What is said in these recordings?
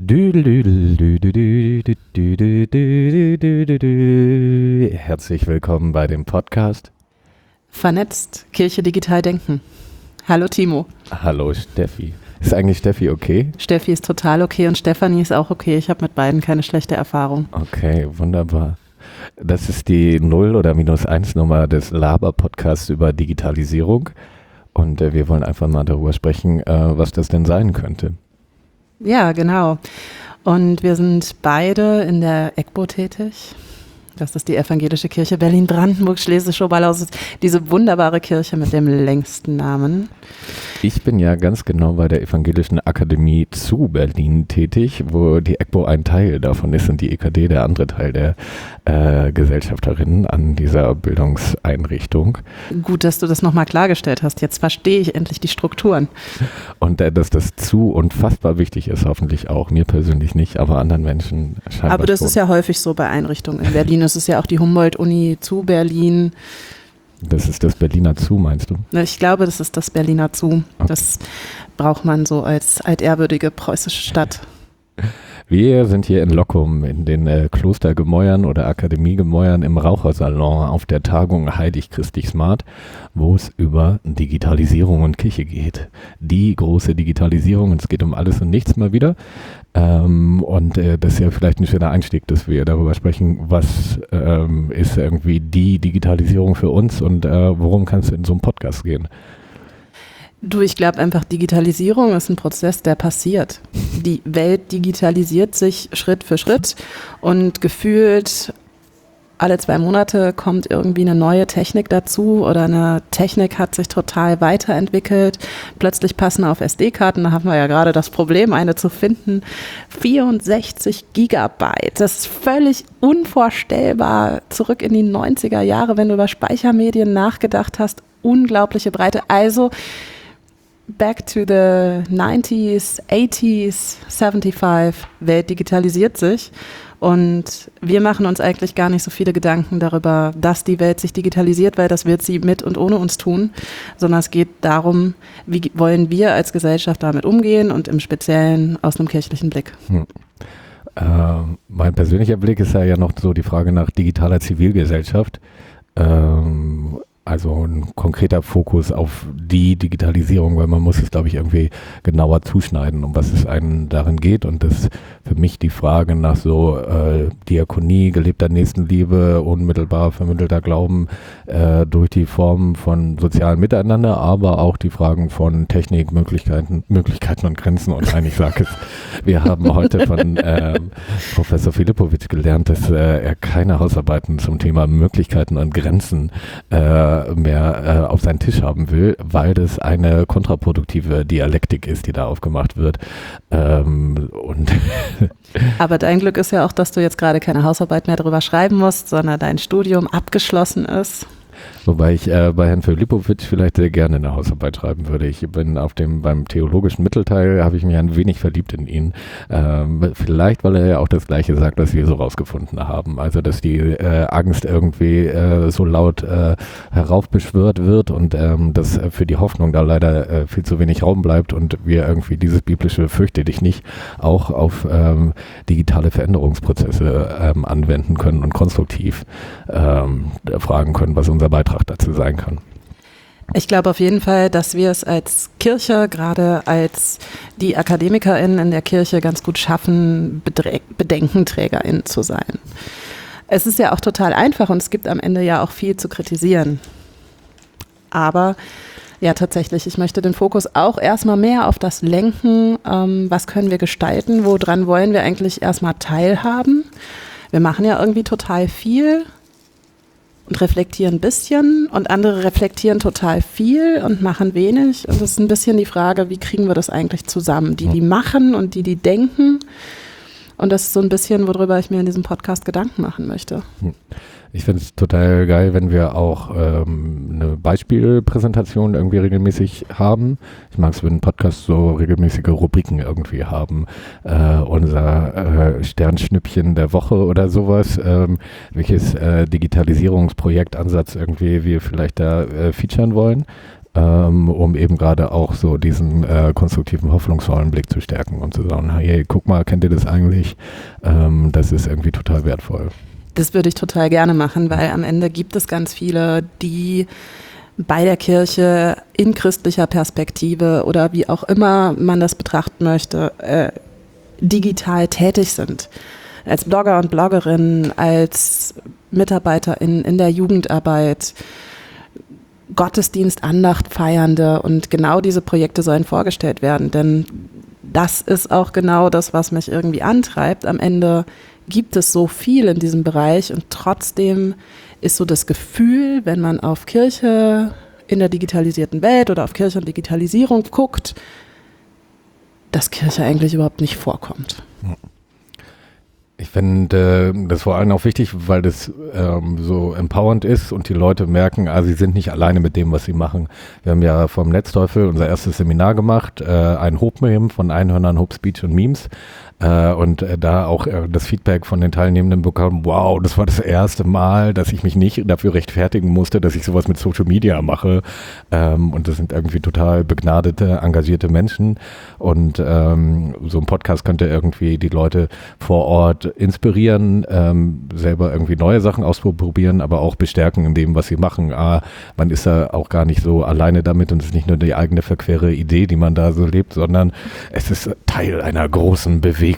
Herzlich willkommen bei dem Podcast Vernetzt, Kirche digital denken. Hallo Timo. Hallo Steffi. Ist eigentlich Steffi okay? Steffi ist total okay und Stefanie ist auch okay. Ich habe mit beiden keine schlechte Erfahrung. Okay, wunderbar. Das ist die 0- oder -1-Nummer des Laber-Podcasts über Digitalisierung. Und wir wollen einfach mal darüber sprechen, was das denn sein könnte. Ja, genau. Und wir sind beide in der EGBO tätig. Das ist die Evangelische Kirche Berlin-Brandenburg-Schleswig-Oberlausitz, diese wunderbare Kirche mit dem längsten Namen. Ich bin ja ganz genau bei der Evangelischen Akademie zu Berlin tätig, wo die EGBO ein Teil davon ist und die EKD der andere Teil der Gesellschafterinnen an dieser Bildungseinrichtung. Gut, dass du das nochmal klargestellt hast. Jetzt verstehe ich endlich die Strukturen. Und dass das zu unfassbar wichtig ist, hoffentlich auch. Mir persönlich nicht, aber anderen Menschen scheinbar. Aber das ist ja häufig so bei Einrichtungen in Berlin. Es ist ja auch die Humboldt-Uni zu Berlin. Das ist das Berliner Zoo, meinst du? Ich glaube, das ist das Berliner Zoo. Okay. Das braucht man so als altehrwürdige preußische Stadt. Wir sind hier in Lockum in den Klostergemäuern oder Akademiegemäuern im Rauchersalon auf der Tagung Heilig Christlich Smart, wo es über Digitalisierung und Kirche geht. Die große Digitalisierung, und es geht um alles und nichts mal wieder. Und das ist ja vielleicht ein schöner Einstieg, dass wir darüber sprechen, was ist irgendwie die Digitalisierung für uns und worum kann es in so einem Podcast gehen? Du, ich glaube einfach, Digitalisierung ist ein Prozess, der passiert. Die Welt digitalisiert sich Schritt für Schritt und gefühlt alle 2 Monate kommt irgendwie eine neue Technik dazu oder eine Technik hat sich total weiterentwickelt. Plötzlich passen auf SD-Karten, da haben wir ja gerade das Problem, eine zu finden, 64 Gigabyte. Das ist völlig unvorstellbar zurück in die 90er Jahre, wenn du über Speichermedien nachgedacht hast. Unglaubliche Breite. Also back to the 90s, 80s, 75, Welt digitalisiert sich und wir machen uns eigentlich gar nicht so viele Gedanken darüber, dass die Welt sich digitalisiert, weil das wird sie mit und ohne uns tun, sondern es geht darum, wie wollen wir als Gesellschaft damit umgehen und im Speziellen aus einem kirchlichen Blick. Mein persönlicher Blick ist ja noch so die Frage nach digitaler Zivilgesellschaft. Also ein konkreter Fokus auf die Digitalisierung, weil man muss es, glaube ich, irgendwie genauer zuschneiden, um was es einem darin geht. Und das ist für mich die Frage nach so Diakonie, gelebter Nächstenliebe, unmittelbar vermittelter Glauben durch die Formen von sozialem Miteinander, aber auch die Fragen von Technik, Möglichkeiten und Grenzen. Und nein, ich sage es, wir haben heute von Professor Filipovic gelernt, dass er keine Hausarbeiten zum Thema Möglichkeiten und Grenzen mehr auf seinen Tisch haben will, weil das eine kontraproduktive Dialektik ist, die da aufgemacht wird. Aber dein Glück ist ja auch, dass du jetzt gerade keine Hausarbeit mehr darüber schreiben musst, sondern dein Studium abgeschlossen ist. Wobei ich bei Herrn Filipovic vielleicht sehr gerne eine Hausarbeit schreiben würde. Ich bin beim theologischen Mittelteil, habe ich mich ein wenig verliebt in ihn. Vielleicht, weil er ja auch das Gleiche sagt, was wir so rausgefunden haben. Also, dass die Angst irgendwie so laut heraufbeschwört wird und dass für die Hoffnung da leider viel zu wenig Raum bleibt und wir irgendwie dieses biblische Fürchte dich nicht auch auf digitale Veränderungsprozesse anwenden können und konstruktiv fragen können, was unser Beitrag dazu sein kann. Ich glaube auf jeden Fall, dass wir es als Kirche, gerade als die AkademikerInnen in der Kirche ganz gut schaffen, BedenkenträgerInnen zu sein. Es ist ja auch total einfach und es gibt am Ende ja auch viel zu kritisieren. Aber ja, tatsächlich, ich möchte den Fokus auch erstmal mehr auf das lenken, was können wir gestalten, woran wollen wir eigentlich erstmal teilhaben. Wir machen ja irgendwie total viel und reflektieren ein bisschen und andere reflektieren total viel und machen wenig. Und das ist ein bisschen die Frage, wie kriegen wir das eigentlich zusammen? Die machen und die denken. Und das ist so ein bisschen, worüber ich mir in diesem Podcast Gedanken machen möchte. Ich finde es total geil, wenn wir auch eine Beispielpräsentation irgendwie regelmäßig haben. Ich mag es, wenn Podcasts so regelmäßige Rubriken irgendwie haben. Unser Sternschnüppchen der Woche oder sowas. Welches Digitalisierungsprojektansatz irgendwie wir vielleicht da featuren wollen. um eben gerade auch so diesen konstruktiven, hoffnungsvollen Blick zu stärken und zu sagen, hey, guck mal, kennt ihr das eigentlich? Das ist irgendwie total wertvoll. Das würde ich total gerne machen, weil am Ende gibt es ganz viele, die bei der Kirche in christlicher Perspektive oder wie auch immer man das betrachten möchte, digital tätig sind. Als Blogger und Bloggerinnen, als MitarbeiterInnen in der Jugendarbeit, Gottesdienst, Andacht feiernde, und genau diese Projekte sollen vorgestellt werden, denn das ist auch genau das, was mich irgendwie antreibt. Am Ende gibt es so viel in diesem Bereich und trotzdem ist so das Gefühl, wenn man auf Kirche in der digitalisierten Welt oder auf Kirche und Digitalisierung guckt, dass Kirche eigentlich überhaupt nicht vorkommt. Ich finde das vor allem auch wichtig, weil das so empowernd ist und die Leute merken, sie sind nicht alleine mit dem, was sie machen. Wir haben ja vom Netzteufel unser erstes Seminar gemacht, ein Hope-Meme von Einhörnern, Hope Speech und Memes. Und da auch das Feedback von den Teilnehmenden bekommen, wow, das war das erste Mal, dass ich mich nicht dafür rechtfertigen musste, dass ich sowas mit Social Media mache. Und das sind irgendwie total begnadete, engagierte Menschen. Und so ein Podcast könnte irgendwie die Leute vor Ort inspirieren, selber irgendwie neue Sachen ausprobieren, aber auch bestärken in dem, was sie machen. Man ist da auch gar nicht so alleine damit und es ist nicht nur die eigene verquere Idee, die man da so lebt, sondern es ist Teil einer großen Bewegung.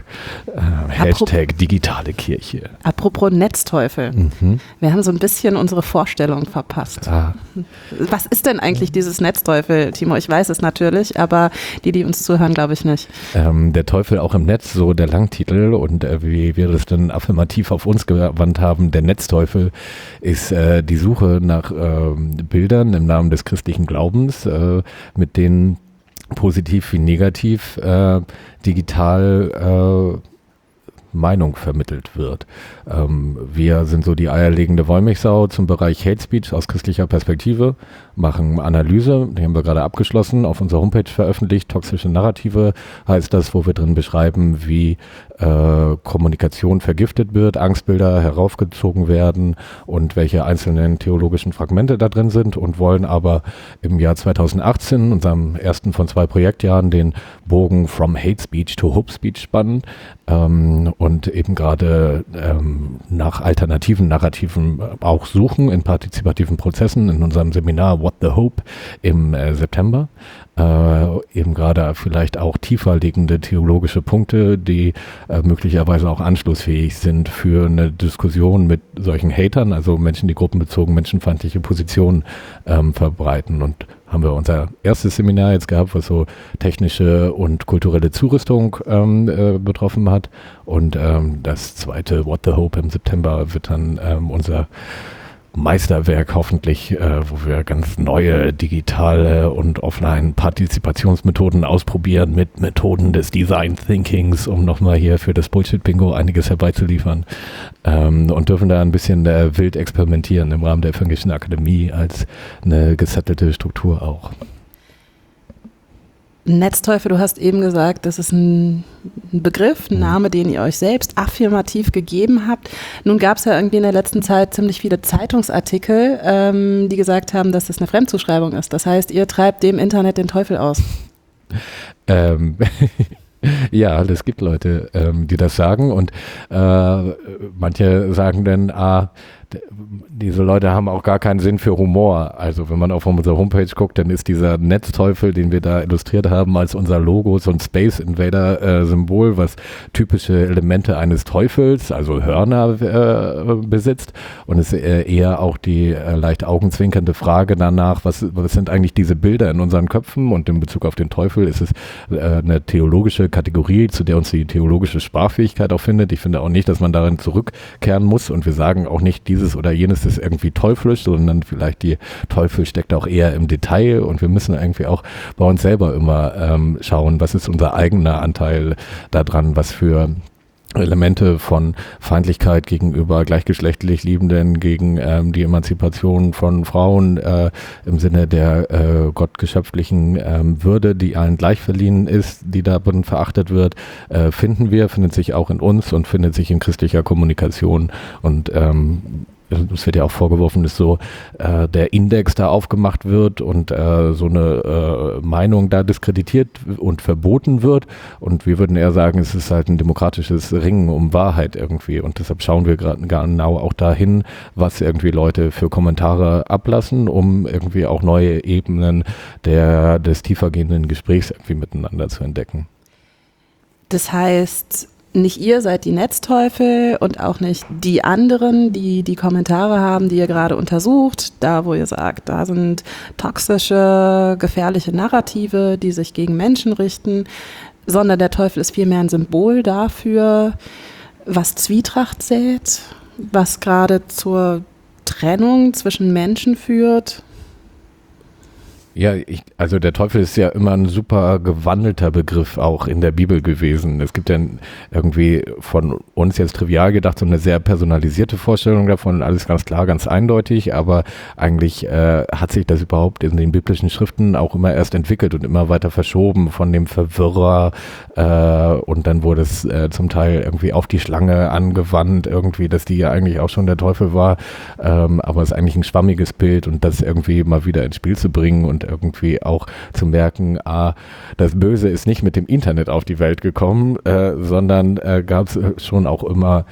Hashtag digitale Kirche. Apropos Netzteufel. Wir haben so ein bisschen unsere Vorstellung verpasst. Was ist denn eigentlich dieses Netzteufel, Timo? Ich weiß es natürlich, aber die uns zuhören, glaube ich nicht. Der Teufel auch im Netz, so der Langtitel, und wie wir das dann affirmativ auf uns gewandt haben, der Netzteufel ist die Suche nach Bildern im Namen des christlichen Glaubens, mit denen positiv wie negativ digital Meinung vermittelt wird. Wir sind so die eierlegende Wollmilchsau zum Bereich Hate Speech aus christlicher Perspektive, machen Analyse, die haben wir gerade abgeschlossen, auf unserer Homepage veröffentlicht. Toxische Narrative heißt das, wo wir drin beschreiben, wie Kommunikation vergiftet wird, Angstbilder heraufgezogen werden und welche einzelnen theologischen Fragmente da drin sind, und wollen aber im Jahr 2018, unserem ersten von 2 Projektjahren, den Bogen from Hate Speech to Hope Speech spannen und eben gerade nach alternativen Narrativen auch suchen in partizipativen Prozessen in unserem Seminar What the Hope im September. Eben gerade vielleicht auch tiefer liegende theologische Punkte, die möglicherweise auch anschlussfähig sind für eine Diskussion mit solchen Hatern, also Menschen, die gruppenbezogen menschenfeindliche Positionen verbreiten. Und haben wir unser erstes Seminar jetzt gehabt, was so technische und kulturelle Zurüstung betroffen hat. Und das zweite What the Hope im September wird dann unser Meisterwerk hoffentlich, wo wir ganz neue digitale und offline Partizipationsmethoden ausprobieren mit Methoden des Design Thinkings, um nochmal hier für das Bullshit-Bingo einiges herbeizuliefern, und dürfen da ein bisschen wild experimentieren im Rahmen der Evangelischen Akademie als eine gesettelte Struktur auch. Netzteufel, du hast eben gesagt, das ist ein Begriff, ein Name, den ihr euch selbst affirmativ gegeben habt. Nun gab es ja irgendwie in der letzten Zeit ziemlich viele Zeitungsartikel, die gesagt haben, dass das eine Fremdzuschreibung ist. Das heißt, ihr treibt dem Internet den Teufel aus. Ja, es gibt Leute, die das sagen, und manche sagen dann, diese Leute haben auch gar keinen Sinn für Humor. Also wenn man auf unsere Homepage guckt, dann ist dieser Netzteufel, den wir da illustriert haben, als unser Logo so ein Space Invader Symbol, was typische Elemente eines Teufels, also Hörner besitzt, und es ist eher auch die leicht augenzwinkernde Frage danach, was sind eigentlich diese Bilder in unseren Köpfen, und in Bezug auf den Teufel ist es eine theologische Kategorie, zu der uns die theologische Sprachfähigkeit auch findet. Ich finde auch nicht, dass man darin zurückkehren muss, und wir sagen auch nicht, dieses oder jenes ist irgendwie teuflisch, sondern vielleicht die Teufel steckt auch eher im Detail, und wir müssen irgendwie auch bei uns selber immer schauen, was ist unser eigener Anteil daran, was für Elemente von Feindlichkeit gegenüber gleichgeschlechtlich Liebenden, gegen die Emanzipation von Frauen im Sinne der gottgeschöpflichen Würde, die allen gleich verliehen ist, die darin verachtet wird, findet sich auch in uns und findet sich in christlicher Kommunikation. Und es wird ja auch vorgeworfen, dass so der Index da aufgemacht wird und so eine Meinung da diskreditiert und verboten wird. Und wir würden eher sagen, es ist halt ein demokratisches Ringen um Wahrheit irgendwie. Und deshalb schauen wir gerade genau auch dahin, was irgendwie Leute für Kommentare ablassen, um irgendwie auch neue Ebenen des tiefergehenden Gesprächs irgendwie miteinander zu entdecken. Das heißt, nicht ihr seid die Netzteufel und auch nicht die anderen, die die Kommentare haben, die ihr gerade untersucht, da wo ihr sagt, da sind toxische, gefährliche Narrative, die sich gegen Menschen richten, sondern der Teufel ist vielmehr ein Symbol dafür, was Zwietracht sät, was gerade zur Trennung zwischen Menschen führt. Ja, also der Teufel ist ja immer ein super gewandelter Begriff auch in der Bibel gewesen. Es gibt ja irgendwie von uns jetzt trivial gedacht so eine sehr personalisierte Vorstellung davon, alles ganz klar, ganz eindeutig, aber eigentlich hat sich das überhaupt in den biblischen Schriften auch immer erst entwickelt und immer weiter verschoben von dem Verwirrer und dann wurde es zum Teil irgendwie auf die Schlange angewandt, irgendwie, dass die ja eigentlich auch schon der Teufel war, aber es ist eigentlich ein schwammiges Bild und das irgendwie mal wieder ins Spiel zu bringen und irgendwie auch zu merken, das Böse ist nicht mit dem Internet auf die Welt gekommen, sondern gab es schon auch immer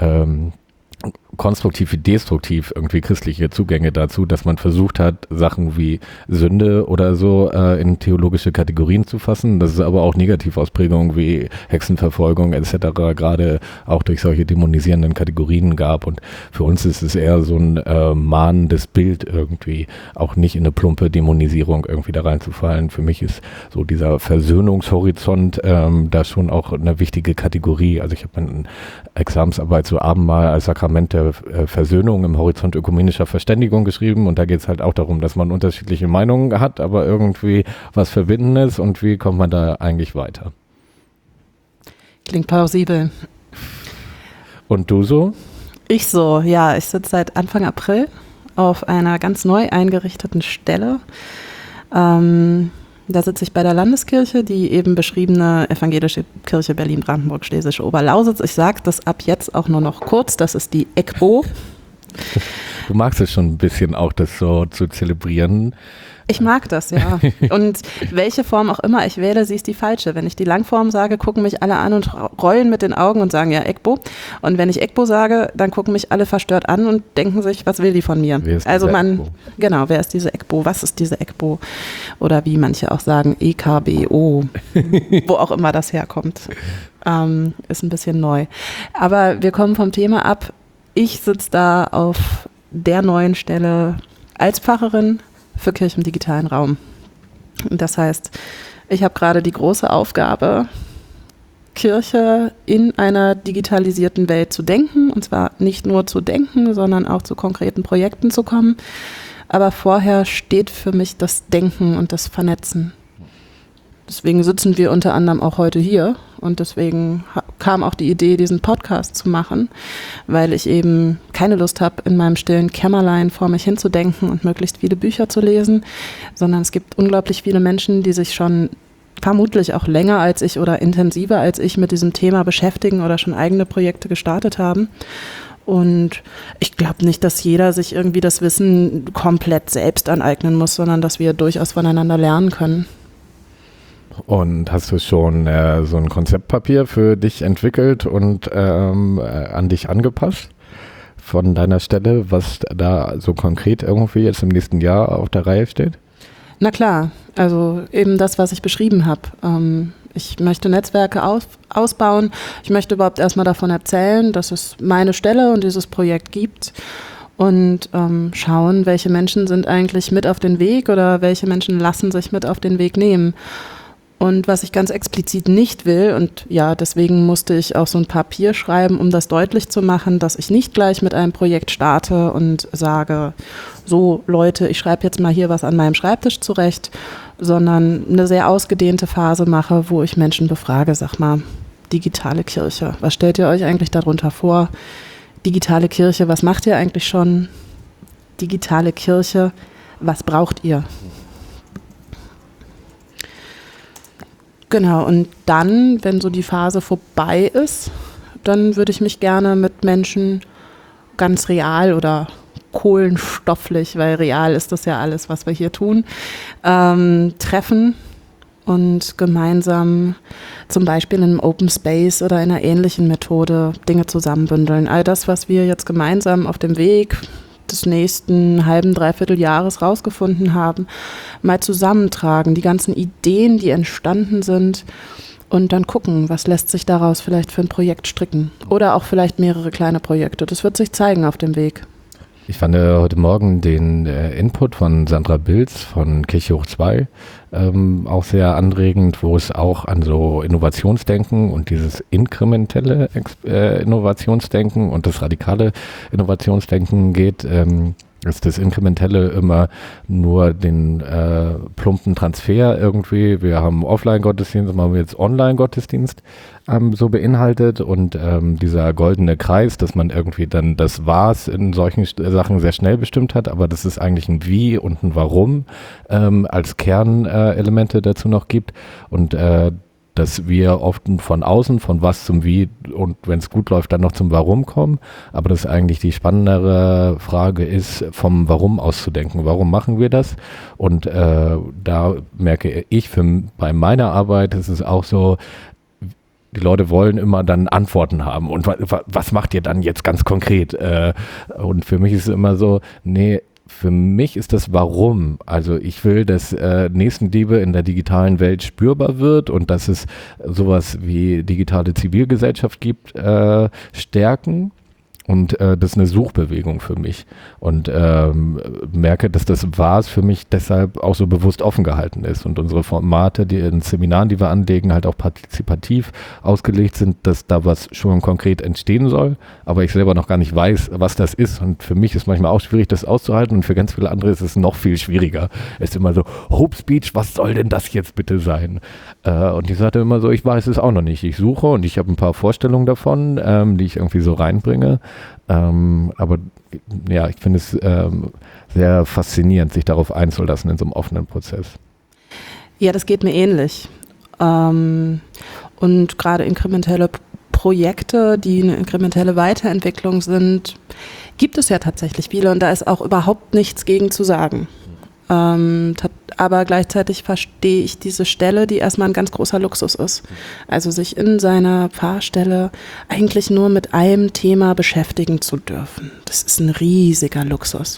konstruktiv wie destruktiv irgendwie christliche Zugänge dazu, dass man versucht hat, Sachen wie Sünde oder so in theologische Kategorien zu fassen, dass es aber auch Negativausprägungen wie Hexenverfolgung etc. gerade auch durch solche dämonisierenden Kategorien gab und für uns ist es eher so ein mahnendes Bild irgendwie, auch nicht in eine plumpe Dämonisierung irgendwie da reinzufallen. Für mich ist so dieser Versöhnungshorizont da schon auch eine wichtige Kategorie. Also ich habe eine Examensarbeit zu Abendmahl als Sakrament der Versöhnung im Horizont ökumenischer Verständigung geschrieben und da geht es halt auch darum, dass man unterschiedliche Meinungen hat, aber irgendwie was Verbindendes und wie kommt man da eigentlich weiter? Klingt plausibel. Und du so? Ich so, ja, ich sitze seit Anfang April auf einer ganz neu eingerichteten Stelle. Da sitze ich bei der Landeskirche, die eben beschriebene Evangelische Kirche Berlin-Brandenburg-Schlesische Oberlausitz. Ich sage das ab jetzt auch nur noch kurz, das ist die EGBO. Du magst es schon ein bisschen auch, das so zu zelebrieren. Ich mag das, ja. Und welche Form auch immer ich wähle, sie ist die falsche. Wenn ich die Langform sage, gucken mich alle an und rollen mit den Augen und sagen, ja, EGBO. Und wenn ich EGBO sage, dann gucken mich alle verstört an und denken sich, was will die von mir? Also genau, wer ist diese EGBO? Was ist diese EGBO? Oder wie manche auch sagen, EKBO. Wo auch immer das herkommt. Ist ein bisschen neu. Aber wir kommen vom Thema ab. Ich sitze da auf der neuen Stelle als Pfarrerin für Kirche im digitalen Raum. Das heißt, ich habe gerade die große Aufgabe, Kirche in einer digitalisierten Welt zu denken, und zwar nicht nur zu denken, sondern auch zu konkreten Projekten zu kommen. Aber vorher steht für mich das Denken und das Vernetzen. Deswegen sitzen wir unter anderem auch heute hier und deswegen kam auch die Idee, diesen Podcast zu machen, weil ich eben keine Lust habe, in meinem stillen Kämmerlein vor mich hinzudenken und möglichst viele Bücher zu lesen, sondern es gibt unglaublich viele Menschen, die sich schon vermutlich auch länger als ich oder intensiver als ich mit diesem Thema beschäftigen oder schon eigene Projekte gestartet haben. Und ich glaube nicht, dass jeder sich irgendwie das Wissen komplett selbst aneignen muss, sondern dass wir durchaus voneinander lernen können. Und hast du schon so ein Konzeptpapier für dich entwickelt und an dich angepasst von deiner Stelle, was da so konkret irgendwie jetzt im nächsten Jahr auf der Reihe steht? Na klar, also eben das, was ich beschrieben habe. Ich möchte Netzwerke ausbauen. Ich möchte überhaupt erstmal davon erzählen, dass es meine Stelle und dieses Projekt gibt. Und schauen, welche Menschen sind eigentlich mit auf den Weg oder welche Menschen lassen sich mit auf den Weg nehmen. Und was ich ganz explizit nicht will, und ja, deswegen musste ich auch so ein Papier schreiben, um das deutlich zu machen, dass ich nicht gleich mit einem Projekt starte und sage, so Leute, ich schreibe jetzt mal hier was an meinem Schreibtisch zurecht, sondern eine sehr ausgedehnte Phase mache, wo ich Menschen befrage, sag mal, digitale Kirche, was stellt ihr euch eigentlich darunter vor? Digitale Kirche, was macht ihr eigentlich schon? Digitale Kirche, was braucht ihr? Genau, und dann, wenn so die Phase vorbei ist, dann würde ich mich gerne mit Menschen ganz real oder kohlenstofflich, weil real ist das ja alles, was wir hier tun, treffen und gemeinsam zum Beispiel in einem Open Space oder in einer ähnlichen Methode Dinge zusammenbündeln. All das, was wir jetzt gemeinsam auf dem Weg des nächsten halben, dreiviertel Jahres rausgefunden haben, mal zusammentragen, die ganzen Ideen, die entstanden sind und dann gucken, was lässt sich daraus vielleicht für ein Projekt stricken oder auch vielleicht mehrere kleine Projekte. Das wird sich zeigen auf dem Weg. Ich fand heute Morgen den Input von Sandra Bilz von Kirche hoch 2 auch sehr anregend, wo es auch an so Innovationsdenken und dieses inkrementelle Innovationsdenken und das radikale Innovationsdenken geht. Ist das Inkrementelle immer nur den plumpen Transfer irgendwie, wir haben Offline-Gottesdienst, machen wir jetzt Online-Gottesdienst, so beinhaltet und dieser goldene Kreis, dass man irgendwie dann das Was in solchen Sachen sehr schnell bestimmt hat, aber dass es eigentlich ein Wie und ein Warum als Kernelemente dazu noch gibt und dass wir oft von außen, von was zum Wie und wenn es gut läuft, dann noch zum Warum kommen. Aber dass eigentlich die spannendere Frage ist, vom Warum auszudenken. Warum machen wir das? Und da merke ich, bei meiner Arbeit ist es auch so, die Leute wollen immer dann Antworten haben. Und was macht ihr dann jetzt ganz konkret? Und für mich ist es immer so, nee, für mich ist das Warum. Also ich will, dass Nächstenliebe in der digitalen Welt spürbar wird und dass es sowas wie digitale Zivilgesellschaft gibt, stärken. Und das ist eine Suchbewegung für mich und merke, dass das Was für mich deshalb auch so bewusst offen gehalten ist und unsere Formate, die in Seminaren, die wir anlegen, halt auch partizipativ ausgelegt sind, dass da was schon konkret entstehen soll, aber ich selber noch gar nicht weiß, was das ist und für mich ist manchmal auch schwierig, das auszuhalten und für ganz viele andere ist es noch viel schwieriger. Es ist immer so, Hope Speech, was soll denn das jetzt bitte sein? Und ich sagte immer so, ich weiß es auch noch nicht. Ich suche und ich habe ein paar Vorstellungen davon, die ich irgendwie so reinbringe. Aber ja, ich finde es sehr faszinierend, sich darauf einzulassen in so einem offenen Prozess. Ja, das geht mir ähnlich. Und gerade inkrementelle Projekte, die eine inkrementelle Weiterentwicklung sind, gibt es ja tatsächlich viele und da ist auch überhaupt nichts gegen zu sagen. Aber gleichzeitig verstehe ich diese Stelle, die erstmal ein ganz großer Luxus ist. Also sich in seiner Pfarrstelle eigentlich nur mit einem Thema beschäftigen zu dürfen. Das ist ein riesiger Luxus.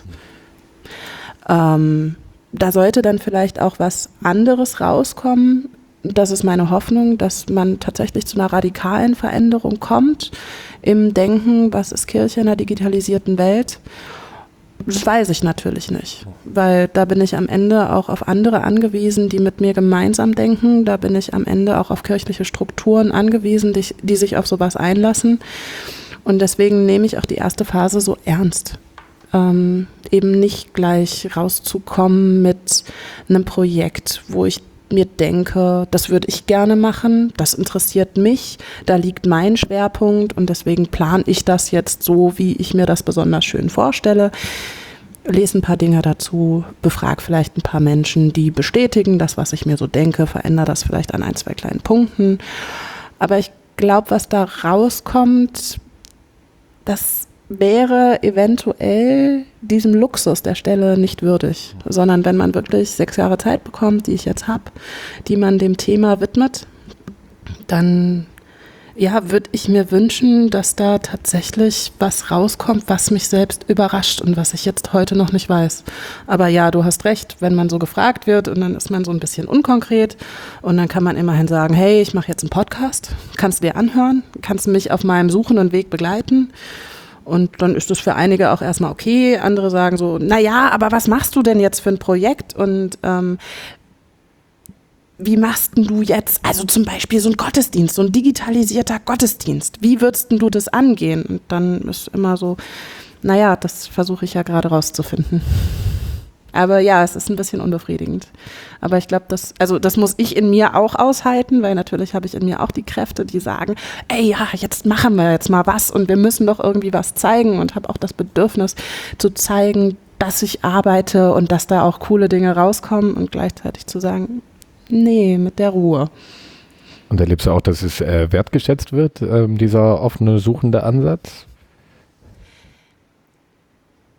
Da sollte dann vielleicht auch was anderes rauskommen. Das ist meine Hoffnung, dass man tatsächlich zu einer radikalen Veränderung kommt im Denken, was ist Kirche in einer digitalisierten Welt. Das weiß ich natürlich nicht, weil da bin ich am Ende auch auf andere angewiesen, die mit mir gemeinsam denken. Da bin ich am Ende auch auf kirchliche Strukturen angewiesen, die sich auf sowas einlassen. Und deswegen nehme ich auch die erste Phase so ernst. Eben nicht gleich rauszukommen mit einem Projekt, wo ich mir denke, das würde ich gerne machen, das interessiert mich, da liegt mein Schwerpunkt und deswegen plane ich das jetzt so, wie ich mir das besonders schön vorstelle. Lese ein paar Dinge dazu, befrage vielleicht ein paar Menschen, die bestätigen das, was ich mir so denke, verändere das vielleicht an 1, 2 kleinen Punkten. Aber ich glaube, was da rauskommt, das wäre eventuell diesem Luxus der Stelle nicht würdig, sondern wenn man wirklich 6 Jahre Zeit bekommt, die ich jetzt habe, die man dem Thema widmet, dann ja, würde ich mir wünschen, dass da tatsächlich was rauskommt, was mich selbst überrascht und was ich jetzt heute noch nicht weiß. Aber ja, du hast recht, wenn man so gefragt wird und dann ist man so ein bisschen unkonkret und dann kann man immerhin sagen, hey, ich mache jetzt einen Podcast, kannst du dir anhören, kannst mich auf meinem Suchen und Weg begleiten. Und dann ist das für einige auch erstmal okay. Andere sagen so, naja, aber was machst du denn jetzt für ein Projekt? Und wie machst denn du jetzt, also zum Beispiel so ein Gottesdienst, so ein digitalisierter Gottesdienst, wie würdest denn du das angehen? Und dann ist immer so, naja, das versuche ich ja gerade rauszufinden. Aber ja, es ist ein bisschen unbefriedigend. Aber ich glaube, das muss ich in mir auch aushalten, weil natürlich habe ich in mir auch die Kräfte, die sagen, ey, ja, jetzt machen wir jetzt mal was und wir müssen doch irgendwie was zeigen und habe auch das Bedürfnis zu zeigen, dass ich arbeite und dass da auch coole Dinge rauskommen und gleichzeitig zu sagen, nee, mit der Ruhe. Und erlebst du auch, dass es wertgeschätzt wird, dieser offene, suchende Ansatz?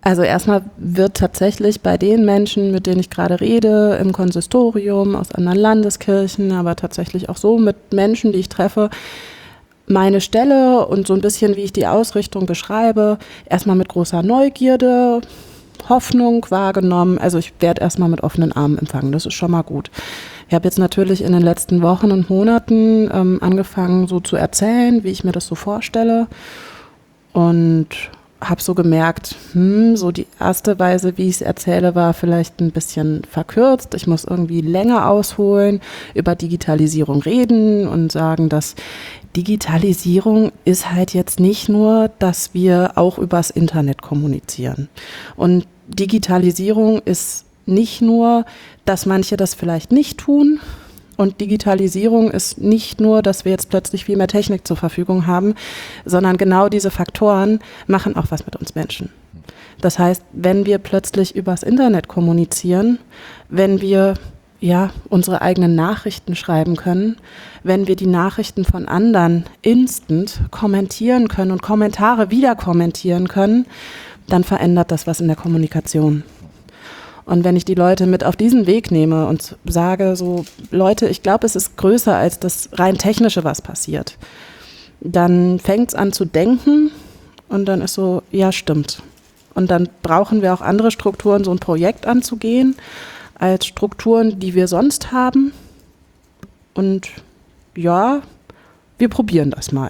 Also erstmal wird tatsächlich bei den Menschen, mit denen ich gerade rede, im Konsistorium, aus anderen Landeskirchen, aber tatsächlich auch so mit Menschen, die ich treffe, meine Stelle und so ein bisschen, wie ich die Ausrichtung beschreibe, erstmal mit großer Neugierde, Hoffnung wahrgenommen. Also ich werde erstmal mit offenen Armen empfangen, das ist schon mal gut. Ich habe jetzt natürlich in den letzten Wochen und Monaten angefangen so zu erzählen, wie ich mir das so vorstelle und habe so gemerkt, so die erste Weise, wie ich es erzähle, war vielleicht ein bisschen verkürzt. Ich muss irgendwie länger ausholen, über Digitalisierung reden und sagen, dass Digitalisierung ist halt jetzt nicht nur, dass wir auch übers Internet kommunizieren. Und Digitalisierung ist nicht nur, dass manche das vielleicht nicht tun. Und Digitalisierung ist nicht nur, dass wir jetzt plötzlich viel mehr Technik zur Verfügung haben, sondern genau diese Faktoren machen auch was mit uns Menschen. Das heißt, wenn wir plötzlich übers Internet kommunizieren, wenn wir unsere eigenen Nachrichten schreiben können, wenn wir die Nachrichten von anderen instant kommentieren können und Kommentare wieder kommentieren können, dann verändert das was in der Kommunikation. Und wenn ich die Leute mit auf diesen Weg nehme und sage, so Leute, ich glaube, es ist größer als das rein Technische, was passiert, dann fängt es an zu denken und dann ist so, ja, stimmt. Und dann brauchen wir auch andere Strukturen, so ein Projekt anzugehen, als Strukturen, die wir sonst haben. Und ja, wir probieren das mal.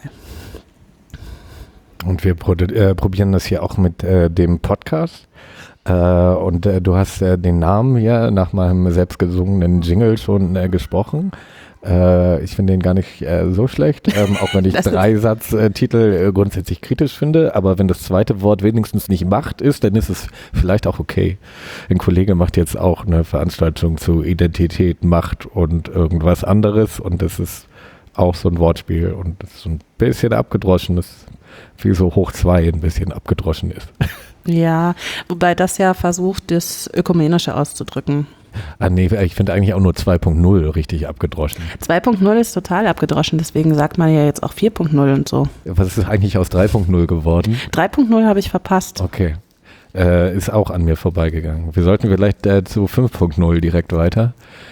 Und wir probieren das hier auch mit dem Podcast. Und du hast den Namen hier nach meinem selbstgesungenen Jingle schon gesprochen. Ich finde den gar nicht so schlecht, auch wenn ich Dreisatztitel grundsätzlich kritisch finde. Aber wenn das zweite Wort wenigstens nicht Macht ist, dann ist es vielleicht auch okay. Ein Kollege macht jetzt auch eine Veranstaltung zu Identität, Macht und irgendwas anderes. Und das ist auch so ein Wortspiel. Und das ist so ein bisschen abgedroschen, das wie so hoch 2 ein bisschen abgedroschen ist. Ja, wobei das ja versucht, das Ökumenische auszudrücken. Nee, ich finde eigentlich auch nur 2.0 richtig abgedroschen. 2.0 ist total abgedroschen, deswegen sagt man ja jetzt auch 4.0 und so. Was ist eigentlich aus 3.0 geworden? 3.0 habe ich verpasst. Okay, ist auch an mir vorbeigegangen. Wir sollten vielleicht zu 5.0 direkt weiter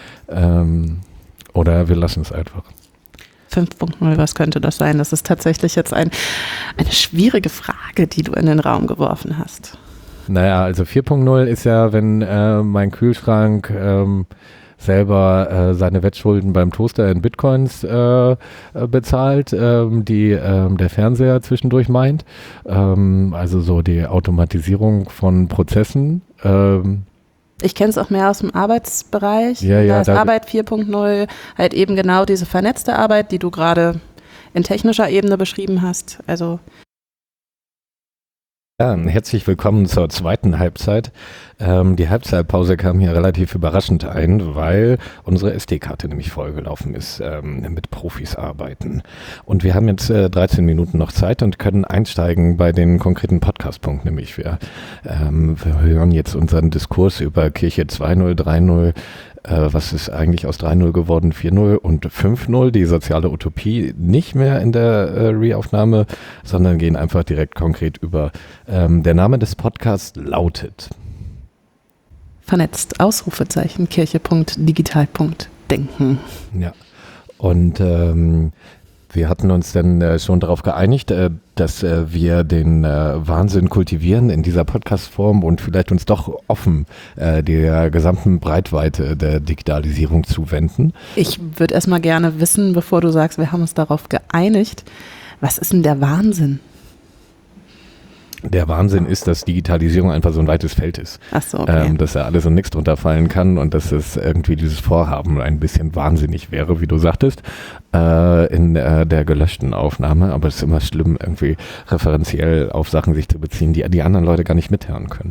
oder wir lassen es einfach. 5.0, was könnte das sein? Das ist tatsächlich jetzt eine schwierige Frage, die du in den Raum geworfen hast. Naja, also 4.0 ist ja, wenn mein Kühlschrank selber seine Wettschulden beim Toaster in Bitcoins bezahlt, die der Fernseher zwischendurch meint. Also so die Automatisierung von Prozessen. Ich kenne es auch mehr aus dem Arbeitsbereich. Ja, da ist Arbeit 4.0 halt eben genau diese vernetzte Arbeit, die du gerade in technischer Ebene beschrieben hast. Also ja, herzlich willkommen zur zweiten Halbzeit. Die Halbzeitpause kam hier relativ überraschend ein, weil unsere SD-Karte nämlich vollgelaufen ist, mit Profis arbeiten. Und wir haben jetzt 13 Minuten noch Zeit und können einsteigen bei den konkreten Podcast-Punkten, nämlich wir hören jetzt unseren Diskurs über Kirche 2.0, 3.0, was ist eigentlich aus 3.0 geworden, 4.0 und 5.0, die soziale Utopie, nicht mehr in der Reaufnahme, sondern gehen einfach direkt konkret über. Der Name des Podcasts lautet Vernetzt, Ausrufezeichen, Kirche.digital.denken. Ja, und wir hatten uns dann schon darauf geeinigt, dass wir den Wahnsinn kultivieren in dieser Podcast-Form und vielleicht uns doch offen der gesamten Breitweite der Digitalisierung zuwenden. Ich würde erstmal gerne wissen, bevor du sagst, wir haben uns darauf geeinigt, was ist denn der Wahnsinn? Der Wahnsinn ist, dass Digitalisierung einfach so ein weites Feld ist. Ach so, okay. Dass da alles und nichts drunter fallen kann und dass es irgendwie dieses Vorhaben ein bisschen wahnsinnig wäre, wie du sagtest, in der gelöschten Aufnahme. Aber es ist immer schlimm, irgendwie referenziell auf Sachen sich zu beziehen, die die anderen Leute gar nicht mithören können.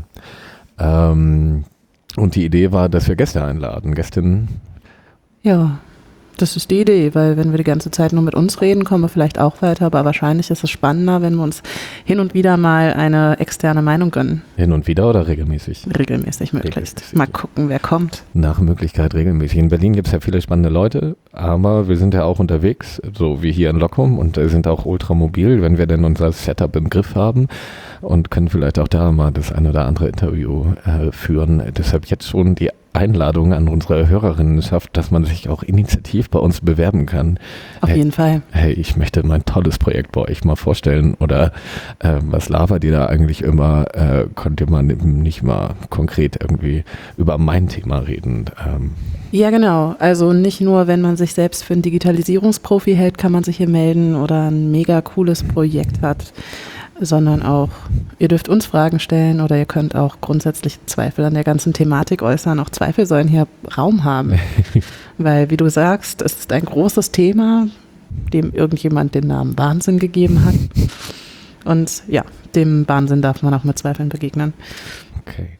Und die Idee war, dass wir Gäste einladen, Gästinnen. Ja, Das ist die Idee, weil wenn wir die ganze Zeit nur mit uns reden, kommen wir vielleicht auch weiter, aber wahrscheinlich ist es spannender, wenn wir uns hin und wieder mal eine externe Meinung gönnen. Hin und wieder oder regelmäßig? Regelmäßig möglichst. Mal gucken, wer kommt. Nach Möglichkeit regelmäßig. In Berlin gibt es ja viele spannende Leute, aber wir sind ja auch unterwegs, so wie hier in Lockum, und sind auch ultramobil, wenn wir denn unser Setup im Griff haben, und können vielleicht auch da mal das ein oder andere Interview führen. Deshalb jetzt schon die Einladung an unsere Hörerinnenschaft, dass man sich auch initiativ bei uns bewerben kann. Auf jeden Fall. Hey, ich möchte mein tolles Projekt bei euch mal vorstellen, oder was labert ihr da eigentlich immer? Könnt ihr mal nicht mal konkret irgendwie über mein Thema reden? Ja, genau. Also nicht nur, wenn man sich selbst für einen Digitalisierungsprofi hält, kann man sich hier melden oder ein mega cooles Projekt hat, sondern auch, ihr dürft uns Fragen stellen oder ihr könnt auch grundsätzlich Zweifel an der ganzen Thematik äußern. Auch Zweifel sollen hier Raum haben, weil, wie du sagst, es ist ein großes Thema, dem irgendjemand den Namen Wahnsinn gegeben hat. Und ja, dem Wahnsinn darf man auch mit Zweifeln begegnen. Okay.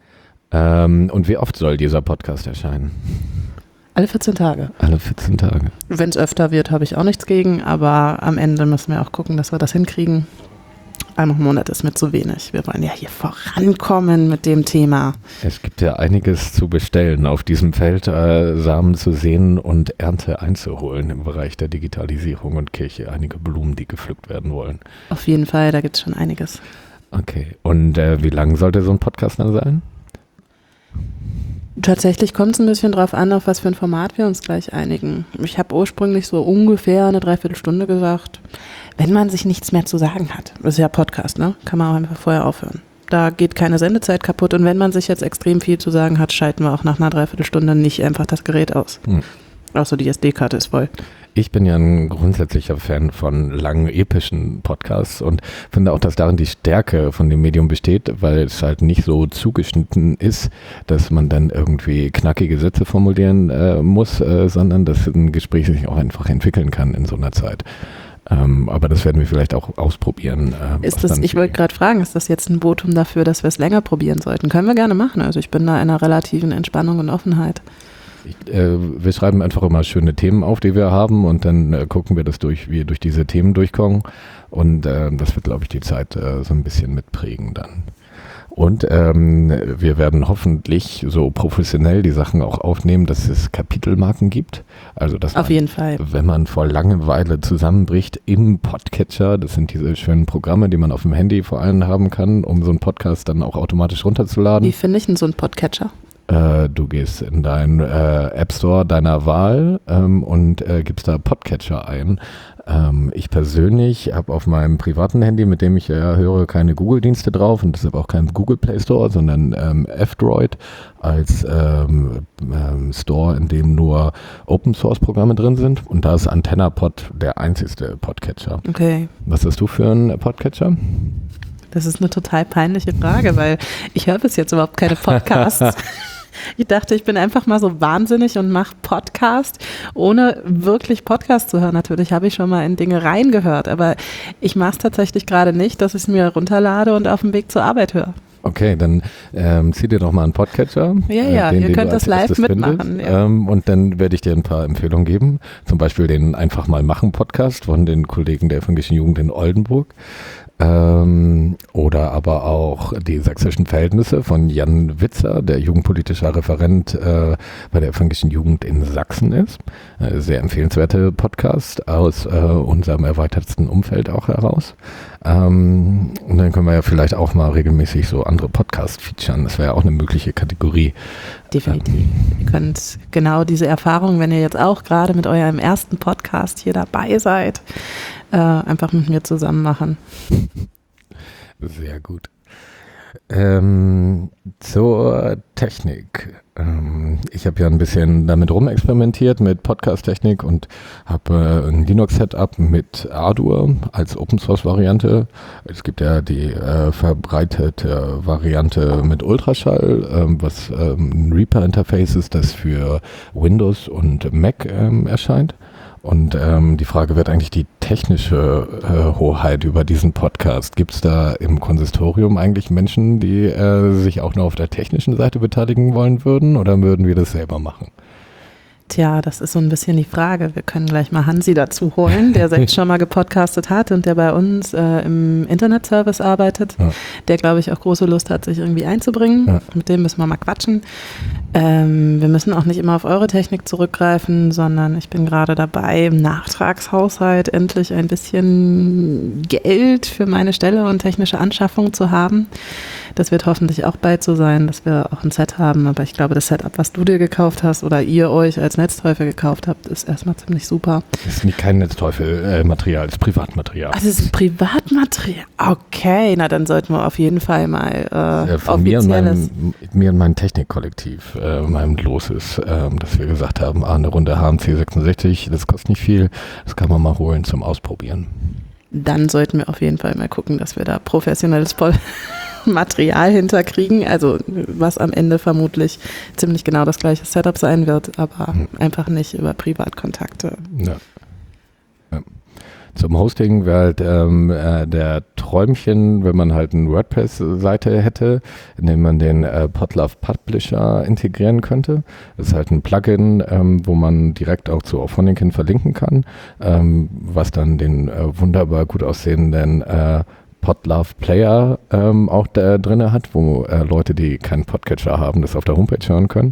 Und wie oft soll dieser Podcast erscheinen? Alle 14 Tage. Alle 14 Tage. Wenn es öfter wird, habe ich auch nichts gegen, aber am Ende müssen wir auch gucken, dass wir das hinkriegen. Einmal im Monat ist mir zu wenig. Wir wollen ja hier vorankommen mit dem Thema. Es gibt ja einiges zu bestellen auf diesem Feld, Samen zu sehen und Ernte einzuholen im Bereich der Digitalisierung und Kirche. Einige Blumen, die gepflückt werden wollen. Auf jeden Fall, da gibt es schon einiges. Okay, und wie lang sollte so ein Podcast dann sein? Tatsächlich kommt es ein bisschen drauf an, auf was für ein Format wir uns gleich einigen. Ich habe ursprünglich so ungefähr eine Dreiviertelstunde gesagt. Wenn man sich nichts mehr zu sagen hat, das ist ja Podcast, ne? Kann man auch einfach vorher aufhören. Da geht keine Sendezeit kaputt, und wenn man sich jetzt extrem viel zu sagen hat, schalten wir auch nach einer Dreiviertelstunde nicht einfach das Gerät aus. Außer die SD-Karte ist voll. Ich bin ja ein grundsätzlicher Fan von langen, epischen Podcasts und finde auch, dass darin die Stärke von dem Medium besteht, weil es halt nicht so zugeschnitten ist, dass man dann irgendwie knackige Sätze formulieren muss, sondern dass ein Gespräch sich auch einfach entwickeln kann in so einer Zeit. Aber das werden wir vielleicht auch ausprobieren. Ich wollte gerade fragen, ist das jetzt ein Votum dafür, dass wir es länger probieren sollten? Können wir gerne machen. Also ich bin da in einer relativen Entspannung und Offenheit. Wir schreiben einfach immer schöne Themen auf, die wir haben, und dann gucken wir das durch, wie wir durch diese Themen durchkommen, und das wird, glaube ich, die Zeit so ein bisschen mitprägen dann. Und wir werden hoffentlich so professionell die Sachen auch aufnehmen, dass es Kapitelmarken gibt. Also dass auf jeden Fall, wenn man vor Langeweile zusammenbricht im Podcatcher, das sind diese schönen Programme, die man auf dem Handy vor allem haben kann, um so einen Podcast dann auch automatisch runterzuladen. Wie finde ich denn so einen Podcatcher? Du gehst in deinen App Store deiner Wahl und gibst da Podcatcher ein. Ich persönlich habe auf meinem privaten Handy, mit dem ich höre, keine Google-Dienste drauf und deshalb auch kein Google Play Store, sondern F-Droid als Store, in dem nur Open-Source-Programme drin sind. Und da ist AntennaPod der einzigste Podcatcher. Okay. Was hast du für einen Podcatcher? Das ist eine total peinliche Frage, weil ich höre bis jetzt überhaupt keine Podcasts. Ich dachte, ich bin einfach mal so wahnsinnig und mache Podcast, ohne wirklich Podcast zu hören. Natürlich habe ich schon mal in Dinge reingehört, aber ich mache es tatsächlich gerade nicht, dass ich es mir runterlade und auf dem Weg zur Arbeit höre. Okay, dann zieh dir doch mal einen Podcatcher. Ja, ihr könnt das live mitmachen. Ja. Und dann werde ich dir ein paar Empfehlungen geben. Zum Beispiel den Einfach mal machen Podcast von den Kollegen der Evangelischen Jugend in Oldenburg. Oder aber auch die sächsischen Verhältnisse von Jan Witzer, der jugendpolitischer Referent bei der Evangelischen Jugend in Sachsen ist. Sehr empfehlenswerte Podcast aus unserem erweiterten Umfeld auch heraus. Und dann können wir ja vielleicht auch mal regelmäßig so andere Podcasts featuren. Das wäre ja auch eine mögliche Kategorie. Definitiv. Ihr könnt genau diese Erfahrung, wenn ihr jetzt auch gerade mit eurem ersten Podcast hier dabei seid, einfach mit mir zusammen machen. Sehr gut. Zur Technik. Ich habe ja ein bisschen damit rumexperimentiert mit Podcast-Technik und habe ein Linux-Setup mit Ardour als Open-Source-Variante. Es gibt ja die verbreitete Variante mit Ultraschall, was ein Reaper-Interface ist, das für Windows und Mac erscheint. Und die Frage wird eigentlich die technische Hoheit über diesen Podcast. Gibt es da im Konsistorium eigentlich Menschen, die sich auch noch auf der technischen Seite beteiligen wollen würden, oder würden wir das selber machen? Tja, das ist so ein bisschen die Frage. Wir können gleich mal Hansi dazu holen, der selbst schon mal gepodcastet hat und der bei uns im Internetservice arbeitet, der, glaube ich, auch große Lust hat, sich irgendwie einzubringen. Ja. Mit dem müssen wir mal quatschen. Wir müssen auch nicht immer auf eure Technik zurückgreifen, sondern ich bin gerade dabei, im Nachtragshaushalt endlich ein bisschen Geld für meine Stelle und technische Anschaffung zu haben. Das wird hoffentlich auch bald so sein, dass wir auch ein Set haben, aber ich glaube, das Setup, was du dir gekauft hast oder ihr euch als Netzteufel gekauft habt, ist erstmal ziemlich super. Das ist nicht kein Netzteufel-Material, das ist Privatmaterial. Also es ist Privatmaterial? Okay, na dann sollten wir auf jeden Fall mal von mir und meinem Technikkollektiv meinem Los ist, dass wir gesagt haben, eine Runde HMC 66, das kostet nicht viel, das kann man mal holen zum Ausprobieren. Dann sollten wir auf jeden Fall mal gucken, dass wir da professionelles Material hinterkriegen, also was am Ende vermutlich ziemlich genau das gleiche Setup sein wird, aber einfach nicht über Privatkontakte. Ja. Ja. Zum Hosting wäre halt der Träumchen, wenn man halt eine WordPress-Seite hätte, in dem man den Podlove Publisher integrieren könnte. Das ist halt ein Plugin, wo man direkt auch zu Auphonic verlinken kann, was dann den wunderbar gut aussehenden Podlove Player auch da drin hat, wo Leute, die keinen Podcatcher haben, das auf der Homepage hören können.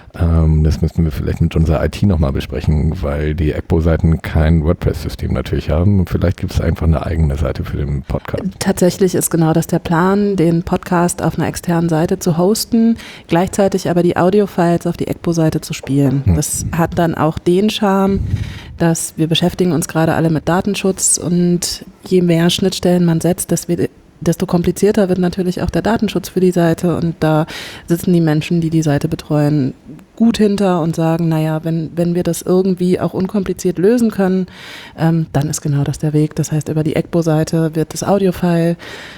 Das müssten wir vielleicht mit unserer IT nochmal besprechen, weil die ECBO-Seiten kein WordPress-System natürlich haben. Und vielleicht gibt es einfach eine eigene Seite für den Podcast. Tatsächlich ist genau das der Plan, den Podcast auf einer externen Seite zu hosten, gleichzeitig aber die Audio-Files auf die ECBO-Seite zu spielen. Das hat dann auch den Charme, dass wir beschäftigen uns gerade alle mit Datenschutz und je mehr Schnittstellen man setzt, desto komplizierter wird natürlich auch der Datenschutz für die Seite und da sitzen die Menschen, die die Seite betreuen, gut hinter und sagen, naja, wenn wir das irgendwie auch unkompliziert lösen können, dann ist genau das der Weg. Das heißt, über die ECBO-Seite wird das Audiofile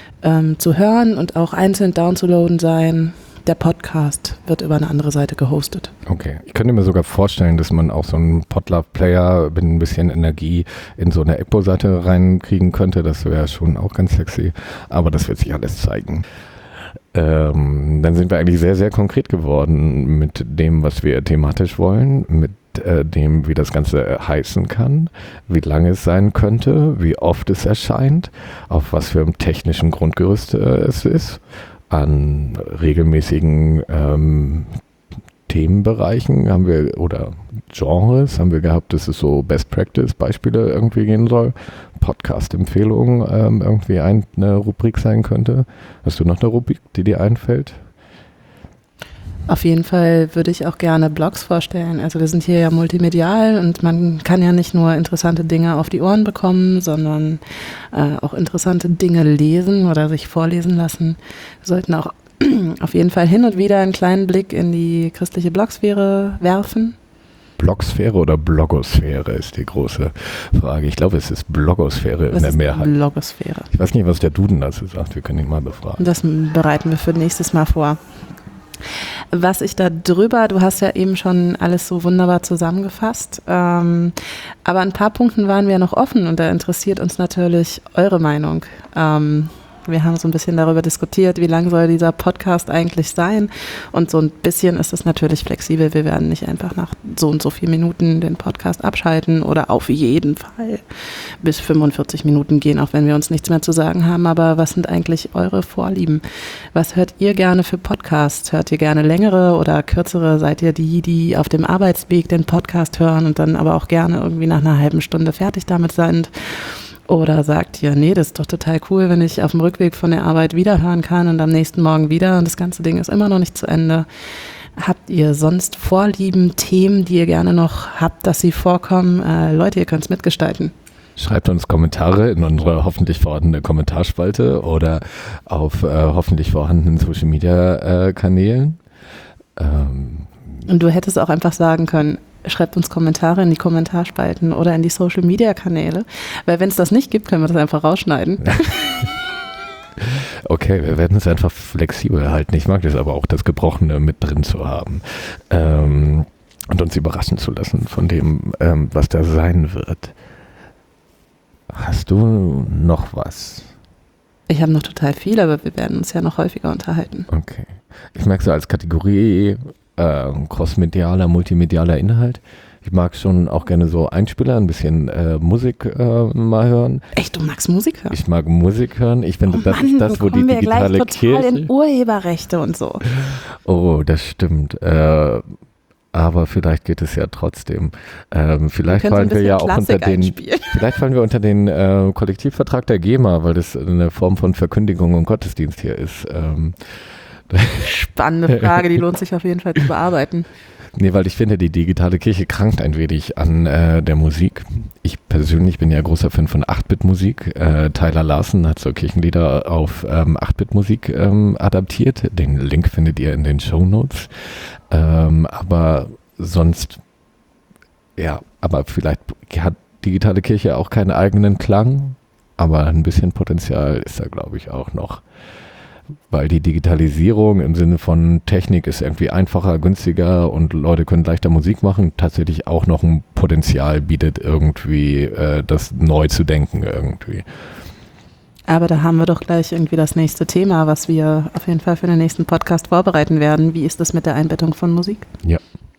zu hören und auch einzeln downzuladen sein. Der Podcast wird über eine andere Seite gehostet. Okay. Ich könnte mir sogar vorstellen, dass man auch so einen Podlove-Player mit ein bisschen Energie in so eine ECBO-Seite reinkriegen könnte. Das wäre schon auch ganz sexy. Aber das wird sich alles zeigen. Dann sind wir eigentlich sehr, sehr konkret geworden mit dem, was wir thematisch wollen, mit dem, wie das Ganze heißen kann, wie lange es sein könnte, wie oft es erscheint, auf was für einem technischen Grundgerüst es ist, an regelmäßigen Themenbereichen haben wir oder Genres haben wir gehabt, dass es so Best-Practice-Beispiele irgendwie gehen soll. Podcast-Empfehlungen irgendwie eine Rubrik sein könnte. Hast du noch eine Rubrik, die dir einfällt? Auf jeden Fall würde ich auch gerne Blogs vorstellen. Also wir sind hier ja multimedial und man kann ja nicht nur interessante Dinge auf die Ohren bekommen, sondern auch interessante Dinge lesen oder sich vorlesen lassen. Wir sollten auch auf jeden Fall hin und wieder einen kleinen Blick in die christliche Blogsphäre werfen. Blogsphäre oder Blogosphäre ist die große Frage. Ich glaube, es ist Blogosphäre in der Mehrheit. Blogosphäre. Ich weiß nicht, was der Duden dazu sagt. Wir können ihn mal befragen. Das bereiten wir für nächstes Mal vor. Was ich da drüber, du hast ja eben schon alles so wunderbar zusammengefasst, aber ein paar Punkten waren wir noch offen und da interessiert uns natürlich eure Meinung. Wir haben so ein bisschen darüber diskutiert, wie lang soll dieser Podcast eigentlich sein und so ein bisschen ist es natürlich flexibel. Wir werden nicht einfach nach so und so 4 Minuten den Podcast abschalten oder auf jeden Fall bis 45 Minuten gehen, auch wenn wir uns nichts mehr zu sagen haben. Aber was sind eigentlich eure Vorlieben? Was hört ihr gerne für Podcasts? Hört ihr gerne längere oder kürzere? Seid ihr die auf dem Arbeitsweg den Podcast hören und dann aber auch gerne irgendwie nach einer halben Stunde fertig damit sind? Oder sagt ihr, nee, das ist doch total cool, wenn ich auf dem Rückweg von der Arbeit wiederhören kann und am nächsten Morgen wieder und das ganze Ding ist immer noch nicht zu Ende. Habt ihr sonst Vorlieben, Themen, die ihr gerne noch habt, dass sie vorkommen? Leute, ihr könnt es mitgestalten. Schreibt uns Kommentare in unsere hoffentlich vorhandene Kommentarspalte oder auf hoffentlich vorhandenen Social-Media-Kanälen. Und du hättest auch einfach sagen können, schreibt uns Kommentare in die Kommentarspalten oder in die Social-Media-Kanäle, weil wenn es das nicht gibt, können wir das einfach rausschneiden. Okay, wir werden es einfach flexibel halten. Ich mag das aber auch, das Gebrochene mit drin zu haben und uns überraschen zu lassen von dem, was da sein wird. Hast du noch was? Ich habe noch total viel, aber wir werden uns ja noch häufiger unterhalten. Okay. Ich merke so als Kategorie crossmedialer, multimedialer Inhalt. Ich mag schon auch gerne so Einspieler, ein bisschen Musik mal hören. Echt, du magst Musik hören? Ich mag Musik hören. Ich finde, das ist das, wo die digitale Kirche... in Urheberrechte und so. Oh, das stimmt. Aber vielleicht geht es ja trotzdem. Vielleicht fallen wir ja auch unter den... Vielleicht fallen wir unter den Kollektivvertrag der GEMA, weil das eine Form von Verkündigung und Gottesdienst hier ist. Spannende Frage, die lohnt sich auf jeden Fall zu bearbeiten. Nee, weil ich finde, die digitale Kirche krankt ein wenig an der Musik. Ich persönlich bin ja großer Fan von 8-Bit-Musik. Tyler Larson hat so Kirchenlieder auf 8-Bit-Musik adaptiert. Den Link findet ihr in den Shownotes. Aber sonst, ja, aber vielleicht hat digitale Kirche auch keinen eigenen Klang, aber ein bisschen Potenzial ist da, glaube ich, auch noch. Weil die Digitalisierung im Sinne von Technik ist irgendwie einfacher, günstiger und Leute können leichter Musik machen, tatsächlich auch noch ein Potenzial bietet, irgendwie das neu zu denken irgendwie. Aber da haben wir doch gleich irgendwie das nächste Thema, was wir auf jeden Fall für den nächsten Podcast vorbereiten werden. Wie ist das mit der Einbettung von Musik? Ja.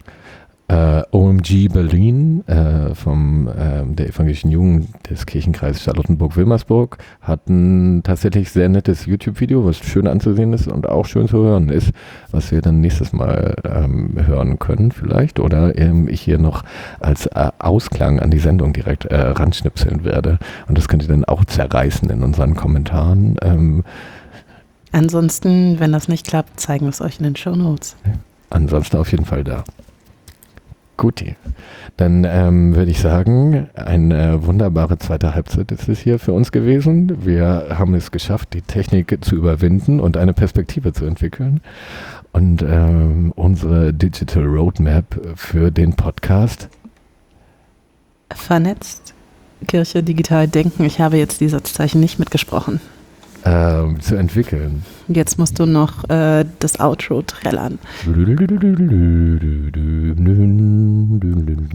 OMG Berlin vom der evangelischen Jugend des Kirchenkreises Charlottenburg-Wilmersburg hat ein tatsächlich sehr nettes YouTube-Video, was schön anzusehen ist und auch schön zu hören ist, was wir dann nächstes Mal hören können vielleicht oder ich hier noch als Ausklang an die Sendung direkt ranschnipseln werde und das könnt ihr dann auch zerreißen in unseren Kommentaren. Ansonsten, wenn das nicht klappt, zeigen wir es euch in den Shownotes. Ansonsten auf jeden Fall da. Guti. Dann würde ich sagen, eine wunderbare zweite Halbzeit ist es hier für uns gewesen. Wir haben es geschafft, die Technik zu überwinden und eine Perspektive zu entwickeln. Und unsere Digital Roadmap für den Podcast. Vernetzt, Kirche, digital denken. Ich habe jetzt die Satzzeichen nicht mitgesprochen. Zu entwickeln. Jetzt musst du noch das Outro trällern.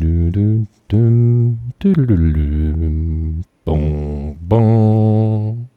Bong, bong.